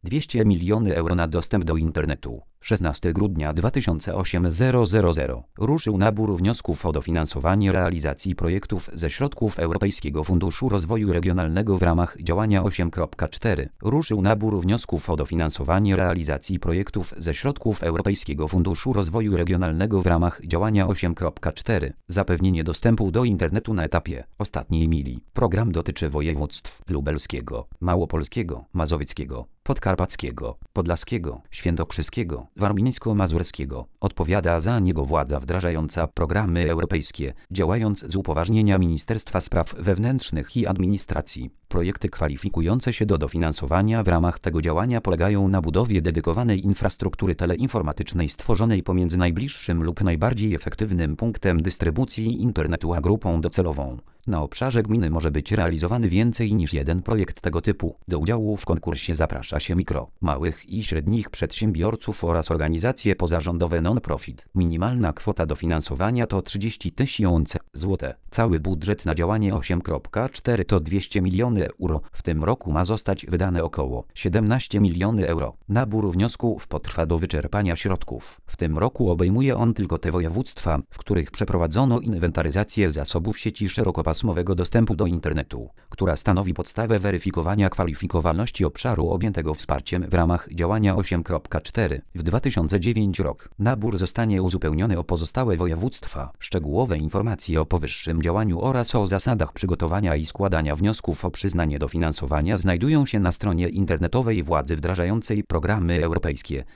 200 miliony euro na dostęp do internetu. 16 grudnia 2008 ruszył nabór wniosków o dofinansowanie realizacji projektów ze środków Europejskiego Funduszu Rozwoju Regionalnego w ramach działania 8.4. Ruszył nabór wniosków o dofinansowanie realizacji projektów ze środków Europejskiego Funduszu Rozwoju Regionalnego w ramach działania 8.4. Zapewnienie dostępu do internetu na etapie ostatniej mili. Program dotyczy województw lubelskiego, małopolskiego, mazowieckiego, podkarpackiego, podlaskiego, świętokrzyskiego, warmińsko-mazurskiego. Odpowiada za niego władza wdrażająca programy europejskie, działając z upoważnienia Ministerstwa Spraw Wewnętrznych i Administracji. Projekty kwalifikujące się do dofinansowania w ramach tego działania polegają na budowie dedykowanej infrastruktury teleinformatycznej stworzonej pomiędzy najbliższym lub najbardziej efektywnym punktem dystrybucji internetu a grupą docelową. Na obszarze gminy może być realizowany więcej niż jeden projekt tego typu. Do udziału w konkursie zaprasza się mikro, małych i średnich przedsiębiorców oraz organizacje pozarządowe non-profit. Minimalna kwota dofinansowania to 30 000 zł. Cały budżet na działanie 8.4 to 200 miliony euro. W tym roku ma zostać wydane około 17 miliony euro. Nabór wniosków potrwa do wyczerpania środków. W tym roku obejmuje on tylko te województwa, w których przeprowadzono inwentaryzację zasobów sieci szerokopasmowego dostępu do internetu, która stanowi podstawę weryfikowania kwalifikowalności obszaru objętego wsparciem w ramach działania 8.4. W 2009 rok nabór zostanie uzupełniony o pozostałe województwa. Szczegółowe informacje o powyższym działaniu oraz o zasadach przygotowania i składania wniosków o przyznanie dofinansowania znajdują się na stronie internetowej władzy wdrażającej programy europejskie